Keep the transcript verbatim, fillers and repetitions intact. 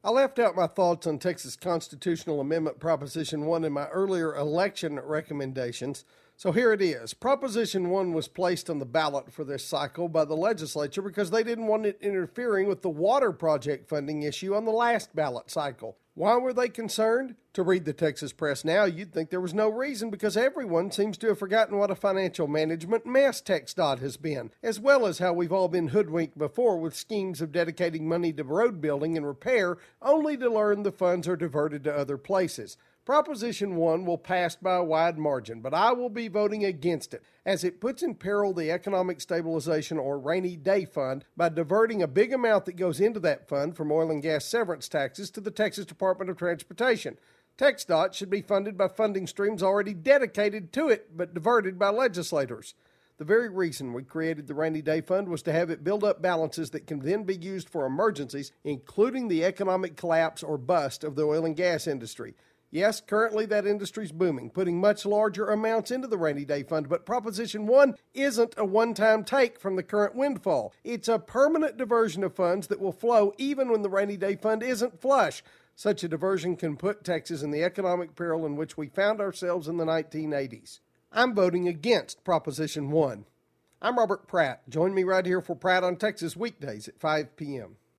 I left out my thoughts on Texas Constitutional Amendment Proposition one in my earlier election recommendations, so here it is. Proposition one was placed on the ballot for this cycle by the legislature because they didn't want it interfering with the water project funding issue on the last ballot cycle. Why were they concerned? To read the Texas Press now, you'd think there was no reason because everyone seems to have forgotten what a financial management mess TxDOT has been, as well as how we've all been hoodwinked before with schemes of dedicating money to road building and repair only to learn the funds are diverted to other places. Proposition one will pass by a wide margin, but I will be voting against it, as it puts in peril the Economic Stabilization or Rainy Day Fund by diverting a big amount that goes into that fund from oil and gas severance taxes to the Texas Department of Transportation. TxDOT should be funded by funding streams already dedicated to it, but diverted by legislators. The very reason we created the Rainy Day Fund was to have it build up balances that can then be used for emergencies, including the economic collapse or bust of the oil and gas industry. Yes, currently that industry's booming, putting much larger amounts into the Rainy Day Fund, but Proposition one isn't a one-time take from the current windfall. It's a permanent diversion of funds that will flow even when the Rainy Day Fund isn't flush. Such a diversion can put Texas in the economic peril in which we found ourselves in the nineteen eighties. I'm voting against Proposition one. I'm Robert Pratt. Join me right here for Pratt on Texas weekdays at five p.m.